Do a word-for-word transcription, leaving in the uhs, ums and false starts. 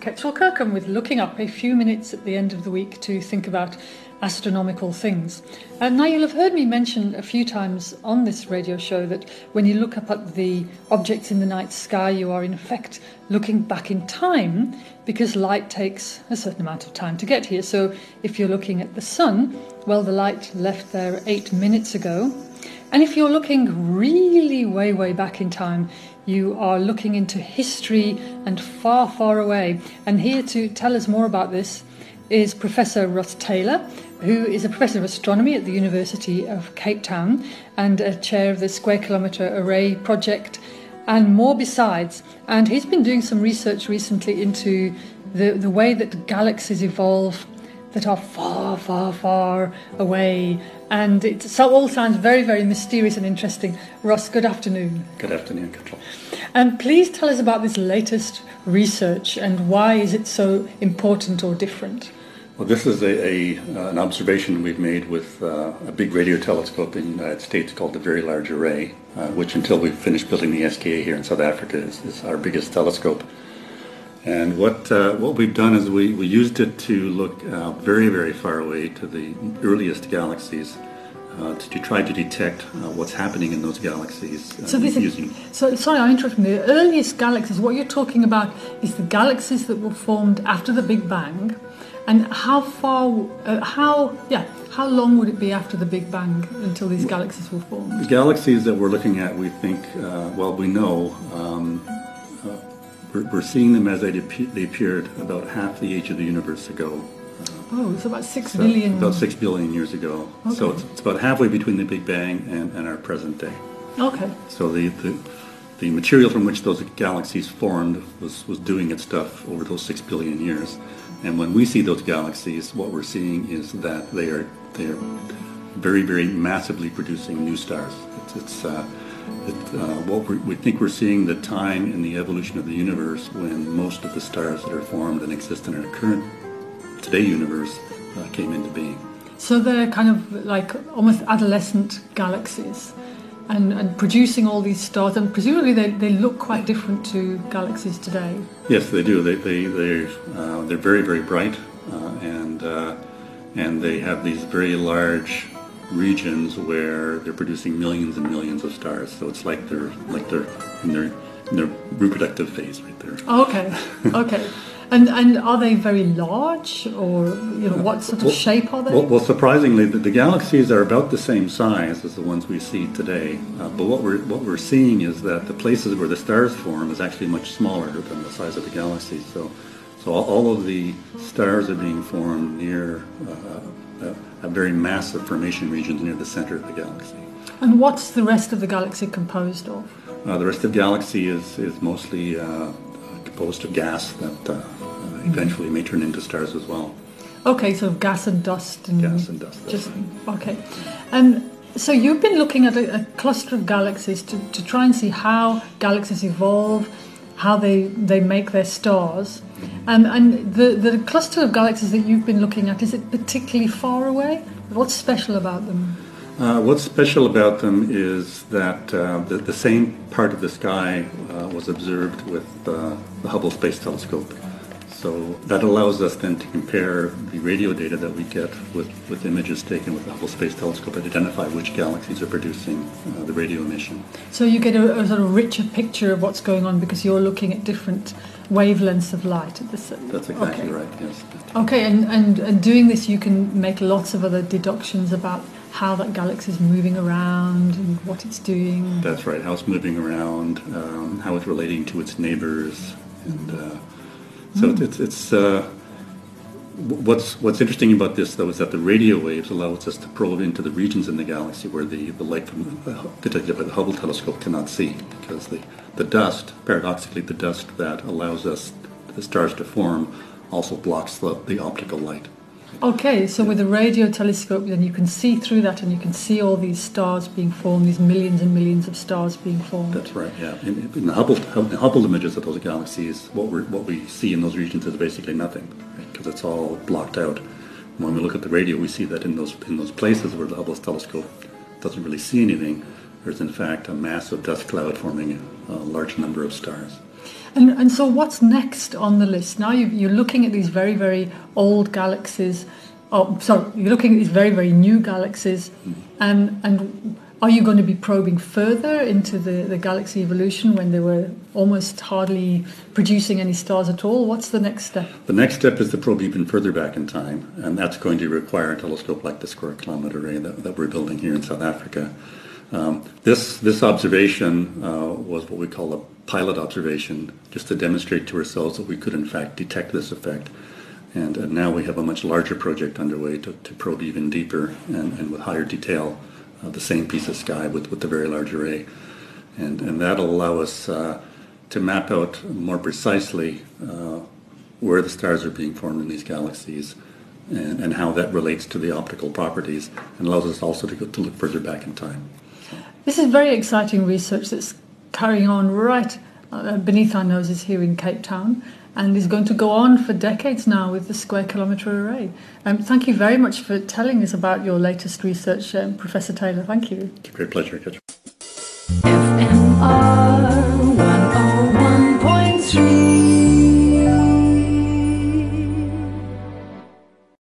Ketchel Kirkham with Looking Up, a few minutes at the end of the week to think about astronomical things. Uh, now, you'll have heard me mention a few times on this radio show that when you look up at the objects in the night sky, you are in effect looking back in time, because light takes a certain amount of time to get here. So if you're looking at the sun, well, the light left there eight minutes ago. And if you're looking really way, way back in time, you are looking into history and far, far away. And here to tell us more about this is Professor Ross Taylor, who is a professor of astronomy at the University of Cape Town and a chair of the Square Kilometre Array Project, and more besides. And he's been doing some research recently into the, the way that galaxies evolve that are far, far, far away. And it so all sounds very, very mysterious and interesting. Ross, good afternoon. Good afternoon, Control. And please tell us about this latest research and why is it so important or different? Well, this is a, a uh, an observation we've made with uh, a big radio telescope in the United States called the Very Large Array, uh, which until we finish building the S K A here in South Africa is, is our biggest telescope. And what uh, what we've done is we, we used it to look uh, very, very far away to the earliest galaxies uh, to, to try to detect uh, what's happening in those galaxies. Uh, so, this using is, so sorry, I'm interrupting. The earliest galaxies, what you're talking about is the galaxies that were formed after the Big Bang. And how far, uh, how, yeah, how long would it be after the Big Bang until these galaxies were formed? The galaxies that we're looking at, we think, uh, well, we know, um, uh, we're, we're seeing them as they, they appeared about half the age of the universe ago. Uh, oh, it's about six so billion. About six billion years ago. Okay. So it's, it's about halfway between the Big Bang and, and our present day. Okay. So the, the the material from which those galaxies formed was, was doing its stuff over those six billion years. And when we see those galaxies, what we're seeing is that they are they are very, very massively producing new stars. It's, it's uh, it, uh, what we're, we think we're seeing the time in the evolution of the universe when most of the stars that are formed and exist in our current today universe uh, came into being. So they're kind of like almost adolescent galaxies. And, and producing all these stars, and presumably they, they look quite different to galaxies today. Yes, they do. They they they uh, they're very, very bright, uh, and uh, and they have these very large regions where they're producing millions and millions of stars. So it's like they're like they're in their in their reproductive phase right there. Okay, okay. And and are they very large, or you know, what sort of well, shape are they? Well, well surprisingly, the, the galaxies are about the same size as the ones we see today. Uh, but what we're what we're seeing is that the places where the stars form is actually much smaller than the size of the galaxies. So, so all, all of the stars are being formed near uh, a, a very massive formation regions near the center of the galaxy. And what's the rest of the galaxy composed of? Uh, the rest of the galaxy is is mostly uh, composed of gas that. Uh, eventually may turn into stars as well. Okay, so gas and dust. And gas and dust. Just, right. Okay. Um, so you've been looking at a, a cluster of galaxies to, to try and see how galaxies evolve, how they, they make their stars. Um, and the, the cluster of galaxies that you've been looking at, is it particularly far away? What's special about them? Uh, what's special about them is that uh, the, the same part of the sky uh, was observed with uh, the Hubble Space Telescope. So that allows us then to compare the radio data that we get with, with images taken with the Hubble Space Telescope and identify which galaxies are producing uh, the radio emission. So you get a, a sort of richer picture of what's going on because you're looking at different wavelengths of light at the sun. That's exactly okay. right, yes. Okay, and, and, and doing this you can make lots of other deductions about how that galaxy is moving around and what it's doing. That's right, how it's moving around, um, how it's relating to its neighbors, and uh, so mm. it's it's uh, what's what's interesting about this though is that the radio waves allows us to probe into the regions in the galaxy where the, the light from the, detected by the Hubble telescope cannot see, because the, the dust, paradoxically, the dust that allows us the stars to form also blocks the, the optical light. Okay, so with a radio telescope then you can see through that and you can see all these stars being formed, these millions and millions of stars being formed. That's right, yeah. In, in the Hubble the Hubble images of those galaxies, what we what we see in those regions is basically nothing, because right? It's all blocked out. When we look at the radio, we see that in those in those places where the Hubble telescope doesn't really see anything, there's in fact a massive dust cloud forming a large number of stars. And, and so what's next on the list? Now you've, you're looking at these very, very old galaxies. Oh, sorry, you're looking at these very, very new galaxies. Mm-hmm. And, and are you going to be probing further into the, the galaxy evolution when they were almost hardly producing any stars at all? What's the next step? The next step is to probe even further back in time, and that's going to require a telescope like the Square Kilometre Array that, that we're building here in South Africa. Um, this this observation uh, was what we call a pilot observation, just to demonstrate to ourselves that we could in fact detect this effect. And, and now we have a much larger project underway to, to probe even deeper and, and with higher detail uh, the same piece of sky with, with the Very Large Array. And, and that'll allow us uh, to map out more precisely uh, where the stars are being formed in these galaxies and, and how that relates to the optical properties, and allows us also to, go, to look further back in time. This is very exciting research that's carrying on right uh, beneath our noses here in Cape Town, and is going to go on for decades now with the Square Kilometre Array. Um, thank you very much for telling us about your latest research, um, Professor Taylor. Thank you. It's a great pleasure, Katja. Yes.